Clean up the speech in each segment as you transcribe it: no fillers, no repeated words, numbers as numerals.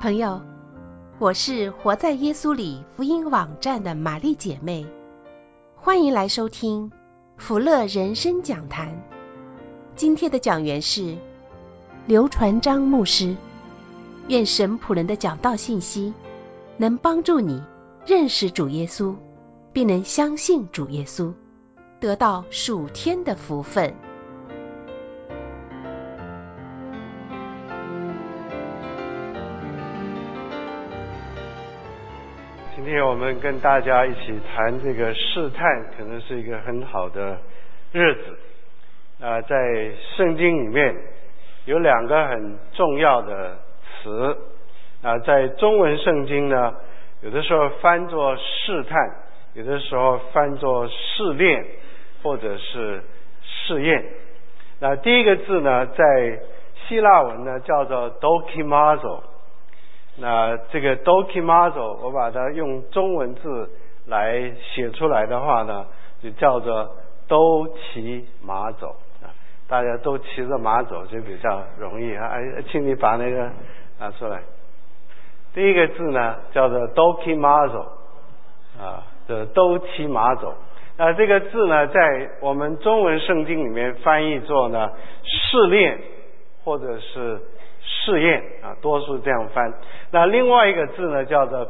朋友，我是活在耶稣里福音网站的玛丽姐妹，欢迎来收听福乐人生讲坛。今天的讲员是刘传章牧师。愿神仆人的讲道信息能帮助你认识主耶稣，并能相信主耶稣，得到属天的福分。 今天我们跟大家一起谈这个试探，可能是一个很好的日子。在圣经里面有两个很重要的词，在中文圣经呢，有的时候翻作试探，有的时候翻作试炼，或者是试验。那第一个字呢，在希腊文呢叫做 dokimazo。那这个 dokimazo 我把它用中文字来写出来的话呢，就叫做都骑马走。大家都骑着马走就比较容易啊。请你把那个拿出来。第一个字呢叫做 dokimazo， 这都骑马走。那这个字呢，在我们中文圣经里面翻译作呢试炼或者是试验多数这样翻。那另外一个字呢叫做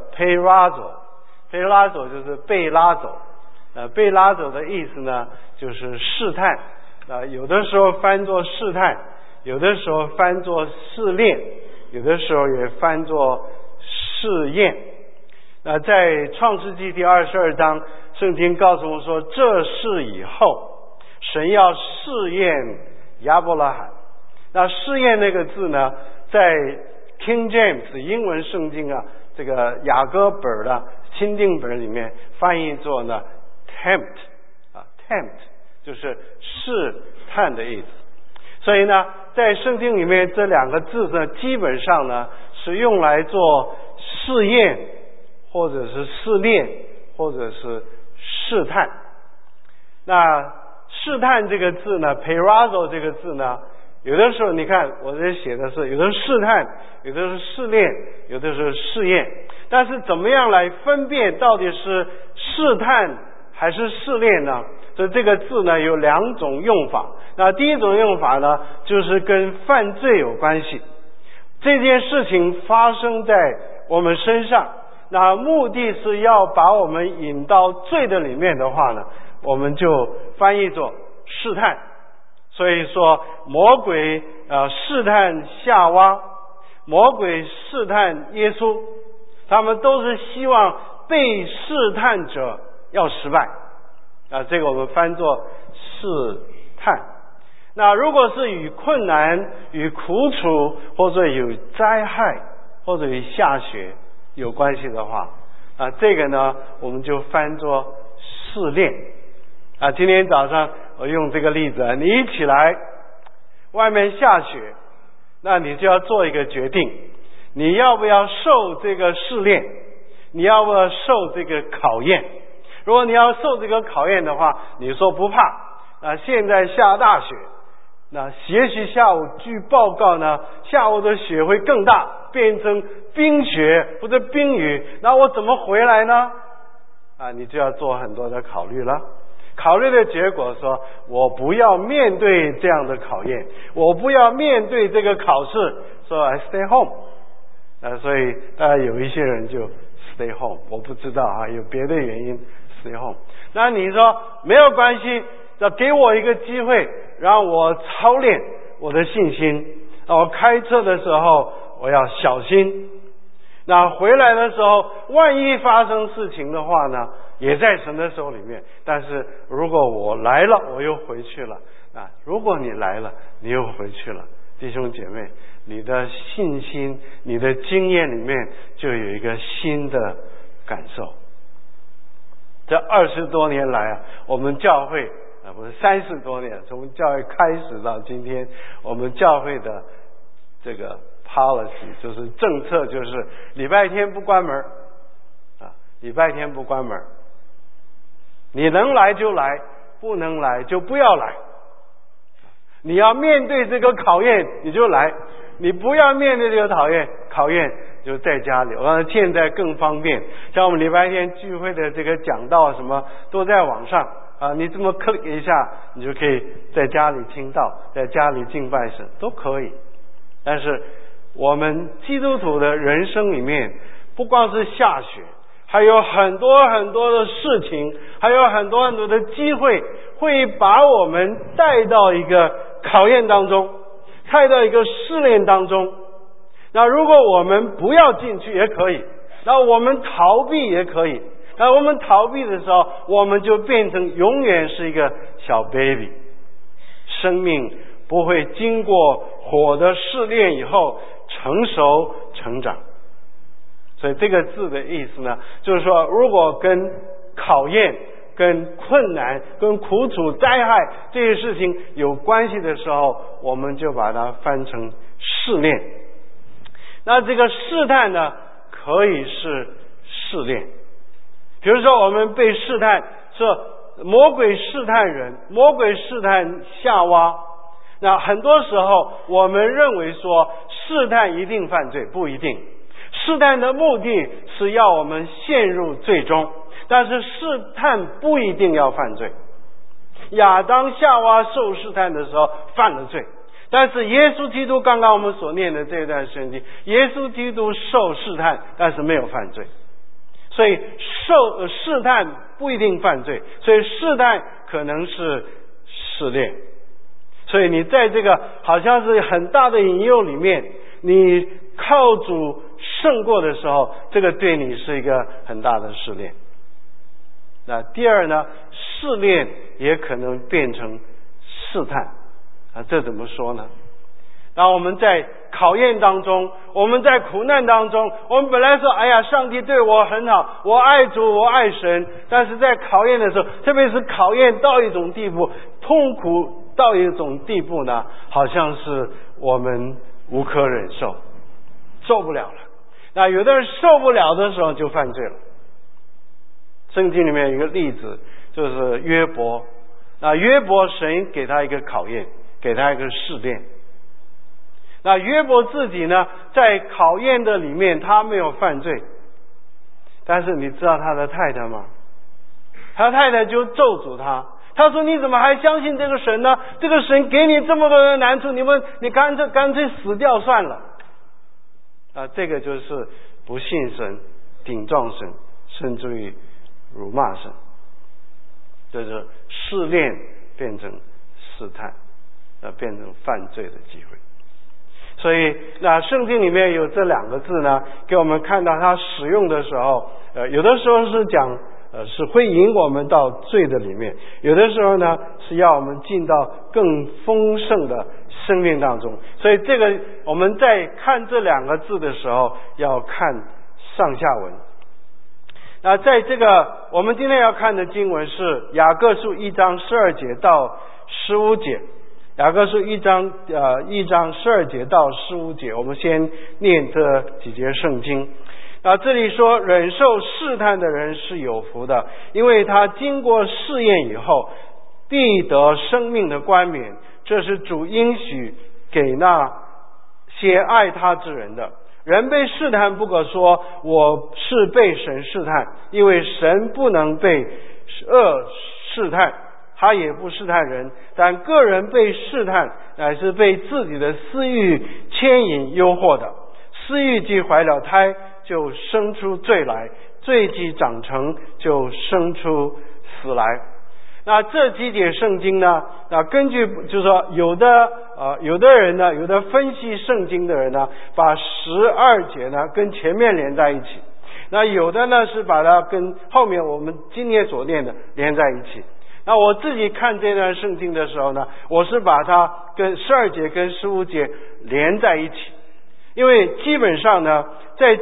peirazo 就是被拉走。被拉走的意思呢就是试探。有的时候翻作试探，有的时候翻作试炼，有的时候也翻作试验。那在创世纪第22章，圣经告诉我们说，这事以后神要试验亚伯拉罕。那试验那个字呢，在 King James 英文圣经这个雅歌本的钦定本里面翻译作呢 tempt 就是试探的意思。所以呢，在圣经里面这两个字呢，基本上呢是用来做试验，或者是试炼，或者是试探。那试探这个字呢 peirazo 这个字呢，有的时候你看我这写的是有的是试探，有的是试炼，有的是试验。但是怎么样来分辨到底是试探还是试炼呢？所以这个字呢有两种用法。那第一种用法呢，就是跟犯罪有关系。这件事情发生在我们身上，那目的是要把我们引到罪的里面的话呢，我们就翻译作试探。所以说魔鬼试探夏娃，魔鬼试探耶稣，他们都是希望被试探者要失败。这个我们翻作试探。那如果是与困难、与苦楚，或者有灾害，或者与下雪有关系的话，这个呢我们就翻作试炼。今天早上我用这个例子，你一起来外面下雪，那你就要做一个决定，你要不要受这个试炼，你要不要受这个考验。如果你要受这个考验的话，你说不怕，现在下大雪，那也许下午据报告呢，下午的雪会更大，变成冰雪或者冰雨，那我怎么回来呢？你就要做很多的考虑了。考虑的结果说，我不要面对这样的考验，我不要面对这个考试，说 I stay home。所以有一些人就 stay home， 我不知道有别的原因 stay home。那你说没有关系，要给我一个机会，让我操练我的信心。我开车的时候我要小心，那回来的时候万一发生事情的话呢，也在神的手里面。但是如果我来了我又回去了，如果你来了你又回去了，弟兄姐妹，你的信心你的经验里面就有一个新的感受。这20多年来我们教会不是30多年，从教会开始到今天，我们教会的这个 policy 就是政策，就是礼拜天不关门礼拜天不关门，你能来就来，不能来就不要来。你要面对这个考验你就来，你不要面对这个考验就在家里。现在更方便，像我们礼拜天聚会的这个讲道什么都在网上啊，你这么 click 一下，你就可以在家里听到，在家里敬拜神都可以。但是我们基督徒的人生里面，不光是下雪，还有很多很多的事情，还有很多很多的机会，会把我们带到一个考验当中，带到一个试炼当中。那如果我们不要进去也可以，那我们逃避也可以。那我们逃避的时候，我们就变成永远是一个小 baby， 生命不会经过火的试炼以后成熟成长。所以这个字的意思呢，就是说如果跟考验、跟困难、跟苦楚、灾害这些事情有关系的时候，我们就把它翻成试炼。那这个试探呢，可以是试炼。比如说我们被试探，是魔鬼试探人，魔鬼试探夏娃。那很多时候我们认为说试探一定犯罪，不一定。试探的目的是要我们陷入最终，但是试探不一定要犯罪。亚当夏娃受试探的时候犯了罪，但是耶稣基督，刚刚我们所念的这段圣经，耶稣基督受试探，但是没有犯罪。所以试探不一定犯罪，所以试探可能是试炼。所以你在这个好像是很大的引诱里面，你靠主胜过的时候，这个对你是一个很大的试炼。那第二呢，试炼也可能变成试探啊，这怎么说呢？当我们在考验当中，我们在苦难当中，我们本来说哎呀，上帝对我很好，我爱主，我爱神，但是在考验的时候，特别是考验到一种地步，痛苦到一种地步呢，好像是我们无可忍受，受不了了。那有的人受不了的时候就犯罪了。圣经里面有一个例子，就是约伯。那约伯，神给他一个考验，给他一个试炼。那约伯自己呢，在考验的里面他没有犯罪，但是你知道他的太太吗？他太太就咒诅他，他说你怎么还相信这个神呢？这个神给你这么多的难处，你干脆死掉算了。这个就是不信神，顶撞神，甚至于辱骂神，就是试炼变成试探，变成犯罪的机会。所以那圣经里面有这两个字呢，给我们看到它使用的时候，有的时候是讲是会引我们到罪的里面，有的时候呢是要我们进到更丰盛的生命当中。所以这个我们在看这两个字的时候，要看上下文。那在这个我们今天要看的经文是雅各书1章12节到15节。雅各书1章12节到15节，我们先念这几节圣经。这里说，忍受试探的人是有福的，因为他经过试验以后，必得生命的冠冕。这是主应许给那些爱他之人的。人被试探，不可说我是被神试探，因为神不能被恶试探，他也不试探人，但个人被试探，乃是被自己的私欲牵引诱惑的。私欲既怀了胎，就生出罪来；罪既长成，就生出死来。那这几节圣经呢，根据就是说有的人呢，有的分析圣经的人呢，把12节呢跟前面连在一起。那有的呢是把它跟后面我们今天所念的连在一起。那我自己看这段圣经的时候呢，我是把它跟12节跟15节连在一起，因为基本上呢，在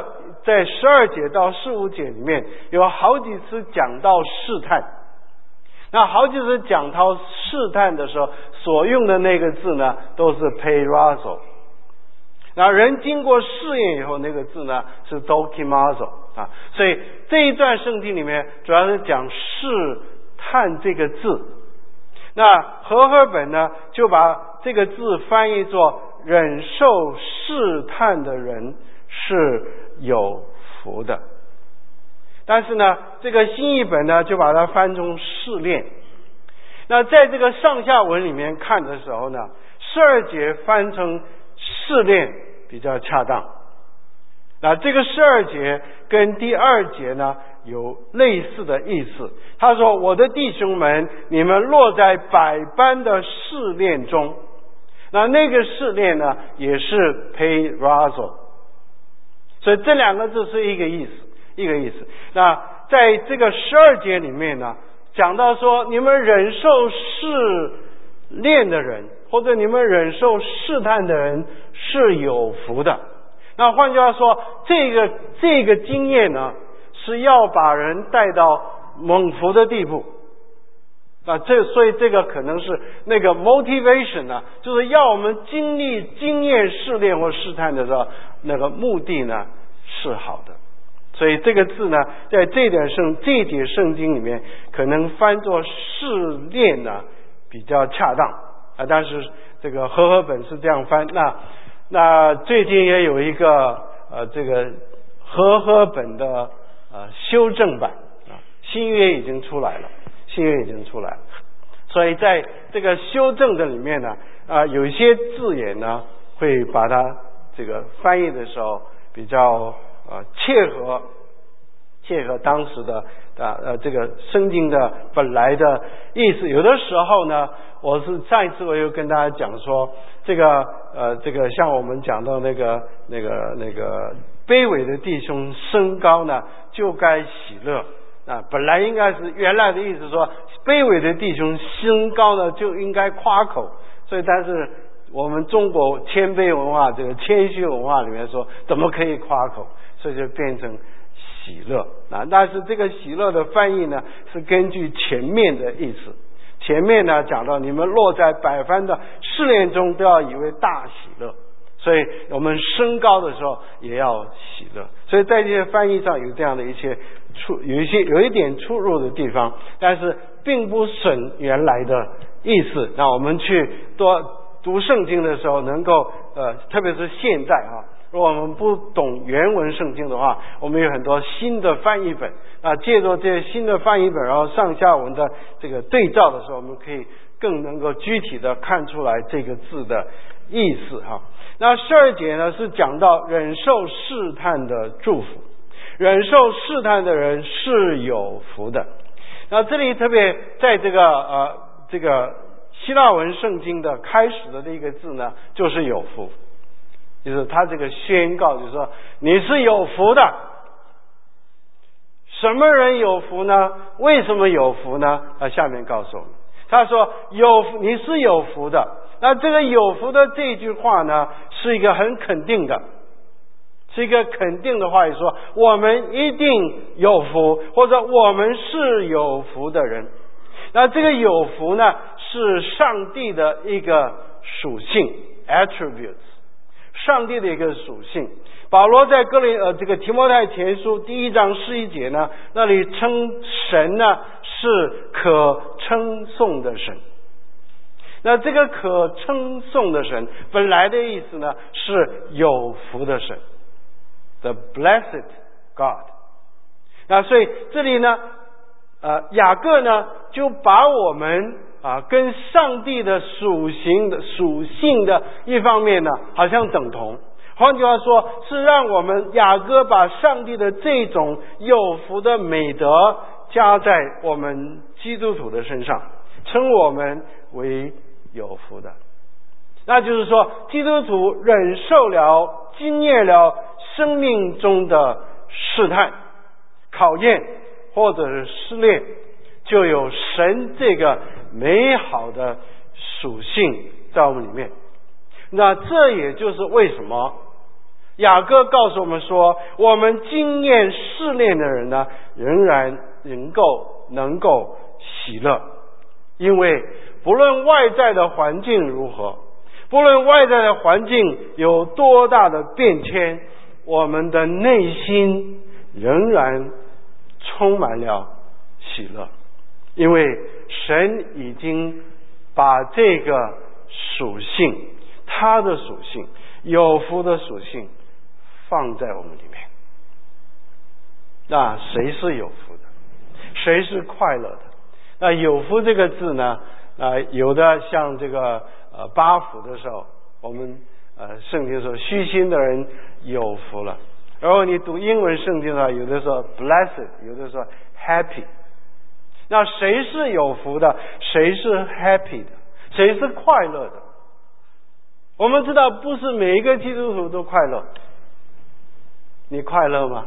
12节到15节里面有好几次讲到试探，那好几次讲到试探的时候所用的那个字呢，都是 peirazo。那人经过试验以后，那个字呢是 dokimazo 所以这一段圣经里面主要是讲试探这个字。那和合本呢就把这个字翻译作忍受试探的人是有福的。但是呢，这个新译本呢就把它翻成试炼。那在这个上下文里面看的时候呢，12节翻成试炼比较恰当。那这个12节跟第2节呢有类似的意思。他说：“我的弟兄们，你们落在百般的试炼中。”那个试炼呢也是 peirazo， 所以这2个字是一个意思。那在这个12节里面呢，讲到说你们忍受试炼的人，或者你们忍受试探的人是有福的。那换句话说，这个经验呢是要把人带到蒙福的地步。所以这个可能是那个 motivation 呢，就是要我们经验试炼或试探的时候，那个目的呢是好的。所以这个字呢，在这一节圣经里面，可能翻作试炼呢比较恰当啊。但是这个和合本是这样翻。那最近也有一个这个和合本的修正版啊，新约已经出来了。所以在这个修正的里面呢，有一些字眼呢，会把它这个翻译的时候比较切合当时的这个圣经的本来的意思。有的时候呢，上一次我又跟大家讲说，这个像我们讲到那个卑微的弟兄升高呢，就该喜乐。本来应该是原来的意思说，卑微的弟兄升高呢就应该夸口。所以但是我们中国谦卑文化，这个谦虚文化里面说，怎么可以夸口？所以就变成喜乐。但是这个喜乐的翻译呢，是根据前面的意思。前面呢讲到你们落在百般的试炼中，都要以为大喜乐。所以我们升高的时候也要喜乐。所以在这些翻译上有这样的一些有一点出入的地方，但是并不损原来的意思。那我们去多读圣经的时候，能够特别是现在如果我们不懂原文圣经的话，我们有很多新的翻译本。借助这些新的翻译本，然后上下文的这个对照的时候，我们可以更能够具体的看出来这个字的意思那12节呢是讲到忍受试探的祝福，忍受试探的人是有福的。那这里特别在这个希腊文圣经的开始的那个字呢，就是有福，就是他这个宣告，就是说你是有福的。什么人有福呢？为什么有福呢？下面告诉我们，他说你是有福的。那这个有福的这句话呢，是一个很肯定的，是一个肯定的话语，说我们一定有福，或者我们是有福的人。那这个有福呢，是上帝的一个属性 attributes， 上帝的一个属性。保罗在这个提摩太前书第1章11节呢，那里称神呢是可称颂的神。那这个可称颂的神本来的意思呢是有福的神 ，the blessed God。那所以这里呢，雅各呢就把我们跟上帝的属性的一方面呢，好像等同。换句话说，是让我们雅各把上帝的这种有福的美德加在我们基督徒的身上，称我们为有福的。那就是说，基督徒忍受了、经验了生命中的试探、考验或者是试炼，就有神这个美好的属性在我们里面。那这也就是为什么雅各告诉我们说，我们经验试炼的人呢，仍然能够喜乐。因为不论外在的环境如何，不论外在的环境有多大的变迁，我们的内心仍然充满了喜乐。因为神已经把这个属性，他的属性，有福的属性放在我们里面。那谁是有福的？谁是快乐的？那有福这个字呢，有的像这个八福的时候，我们圣经说虚心的人有福了。然后你读英文圣经呢，有的说 blessed， 有的说 happy。那谁是有福的？谁是 happy 的？谁是快乐的？我们知道不是每一个基督徒都快乐。你快乐吗？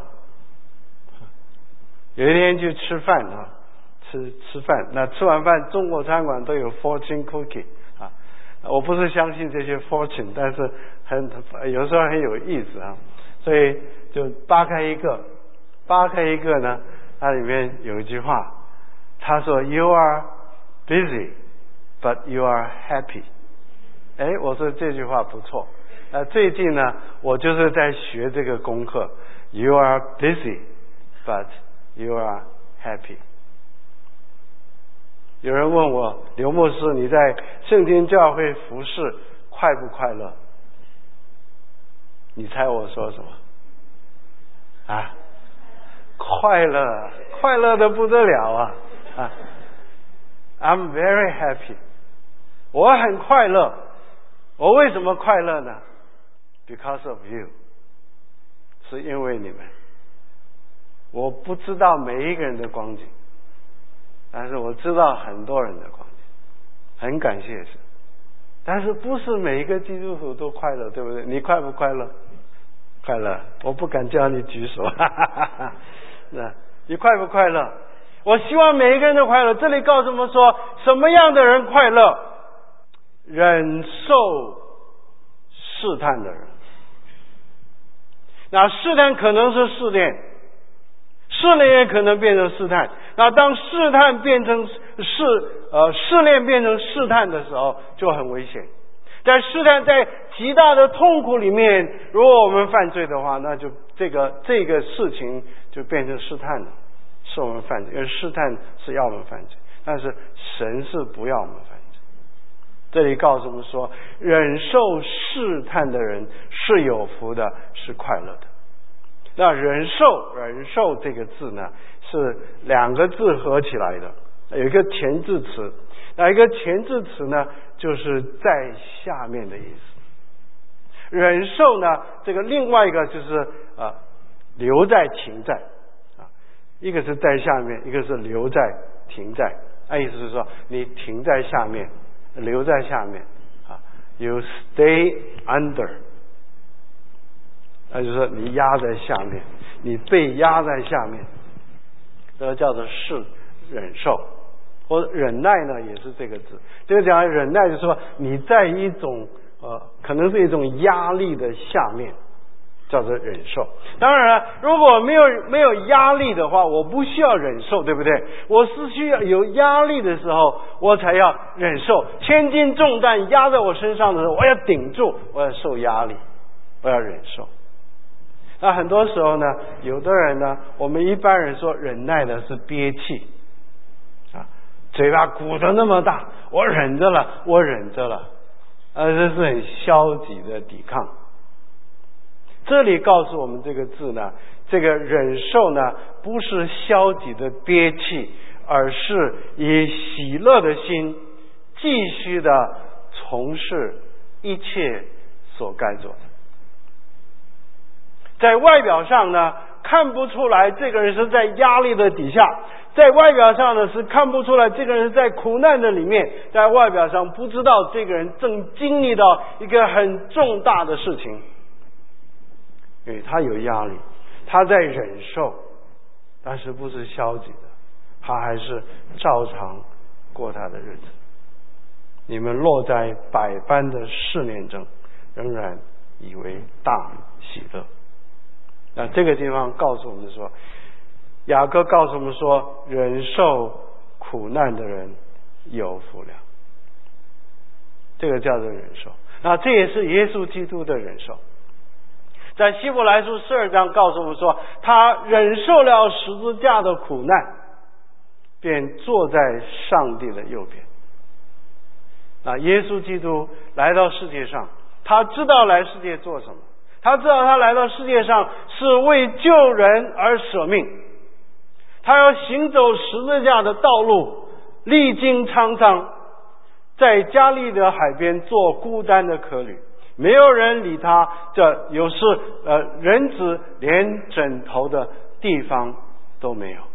有一天去吃饭啊，吃饭，那吃完饭中国餐馆都有 fortune cookie 啊，我不是相信这些 fortune， 但是有时候很有意思啊，所以就扒开一个呢，它里面有一句话，他说 You are busy but you are happy。 我说这句话不错。最近呢我就是在学这个功课， You are busy but you are happy。 有人问我，刘牧师，你在圣经教会服侍快不快乐？你猜我说什么啊？快乐的不得了啊！I'm very happy， 我很快乐。我为什么快乐呢？ Because of you， 是因为你们。我不知道每一个人的光景，但是我知道很多人的光景，很感谢神。但是不是每一个基督徒都快乐，对不对？你快不快乐？快乐。我不敢叫你举手你快不快乐？我希望每一个人都快乐。这里告诉我们说，什么样的人快乐？忍受试探的人。那试探可能是试炼，试炼也可能变成试探。那当试探变成试炼变成试探的时候，就很危险。在试探在极大的痛苦里面，如果我们犯罪的话，那就这个事情就变成试探了，是我们犯罪。因为试探是要我们犯罪，但是神是不要我们犯罪。这里告诉我们说，忍受试探的人是有福的，是快乐的。那忍受这个字呢，是两个字合起来的，有一个前置词。那一个前置词呢，就是在下面的意思。忍受呢，这个另外一个就是留在停在一个是在下面，一个是留在停在。意思是说你停在下面，留在下面You stay under， 那就是说你压在下面，你被压在下面，这个叫做是忍受。或者忍耐呢，也是这个字。这个讲忍耐，就是说你在一种可能是一种压力的下面，叫做忍受。当然了，如果没有压力的话，我不需要忍受，对不对？我是需要有压力的时候，我才要忍受。千斤重担压在我身上的时候，我要顶住，我要受压力，我要忍受。那很多时候呢，有的人呢，我们一般人说忍耐的是憋气嘴巴鼓得那么大，我忍着了，这是很消极的抵抗。这里告诉我们这个字呢，这个忍受呢，不是消极的憋气，而是以喜乐的心继续的从事一切所该做的。在外表上呢，看不出来这个人是在压力的底下，在外表上呢是看不出来这个人是在苦难的里面，在外表上不知道这个人正经历到一个很重大的事情，因为他有压力，他在忍受，但是不是消极的，他还是照常过他的日子。你们落在百般的试炼中，仍然以为大喜乐。那这个地方告诉我们说，雅各告诉我们说，忍受苦难的人有福了。这个叫做忍受。那这也是耶稣基督的忍受。在希伯来书12章告诉我们说，他忍受了十字架的苦难，便坐在上帝的右边。那耶稣基督来到世界上，他知道来世界做什么， 他知道他来到世界上是为救人而舍命，他要行走十字架的道路，历经沧桑，在加利的海边做孤单的客旅，没有人理他，这有时人子连枕头的地方都没有，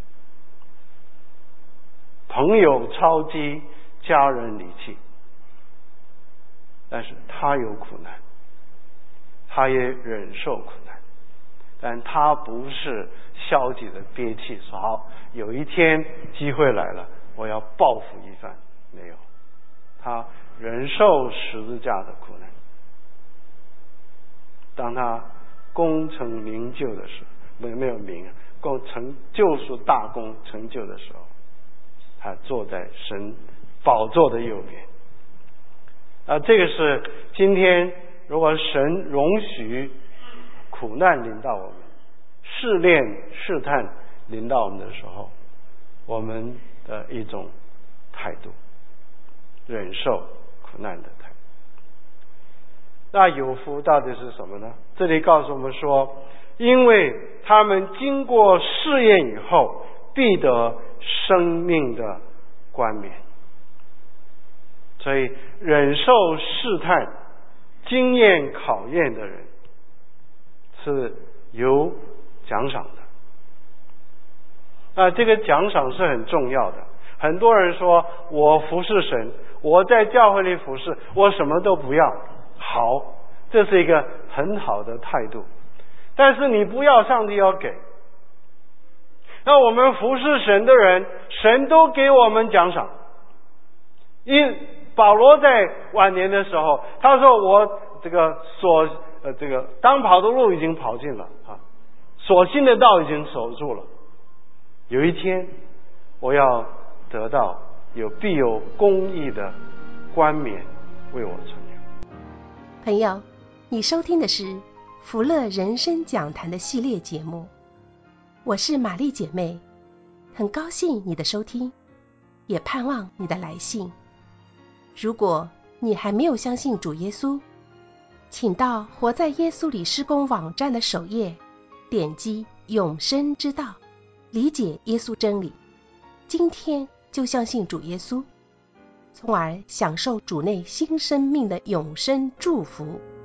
朋友超击，家人离弃，但是他有苦难，他也忍受苦难，但他不是消极的憋气说好有一天机会来了我要报复一番，没有，他忍受十字架的苦难。当他功成名就的时候，没有名，救赎大功成就的时候，他坐在神宝座的右边。这个是今天如果神容许苦难临到我们，试炼试探临到我们的时候，我们的一种态度，忍受苦难的态度。那有福到底是什么呢？这里告诉我们说，因为他们经过试验以后，必得生命的冠冕。所以忍受试探、经验考验的人是有奖赏的。这个奖赏是很重要的。很多人说我服侍神，我在教会里服侍，我什么都不要。好，这是一个很好的态度，但是你不要，上帝要给。那我们服侍神的人，神都给我们奖赏。保罗在晚年的时候，他说我这个当跑的路已经跑尽了所信的道已经守住了，有一天我要得到必有公义的冠冕为我存留。 朋友，你收听的是福乐人生讲坛的系列节目，我是玛丽姐妹，很高兴你的收听，也盼望你的来信。如果你还没有相信主耶稣，请到活在耶稣里施工网站的首页，点击永生之道，理解耶稣真理，今天就相信主耶稣，从而享受主内新生命的永生祝福。